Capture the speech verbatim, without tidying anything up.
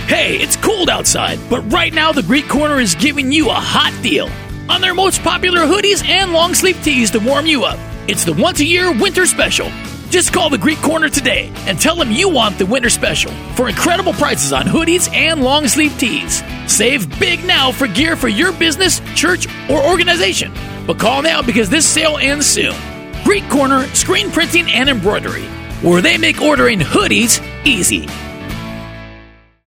Hey, it's cold outside, but right now the Greek Corner is giving you a hot deal on their most popular hoodies and long sleeve tees to warm you up. It's the once a year winter special. Just call the Greek Corner today and tell them you want the winter special for incredible prices on hoodies and long sleeve tees. Save big now for gear for your business, church, or organization. But call now because this sale ends soon. Greek Corner Screen Printing and Embroidery, where they make ordering hoodies easy.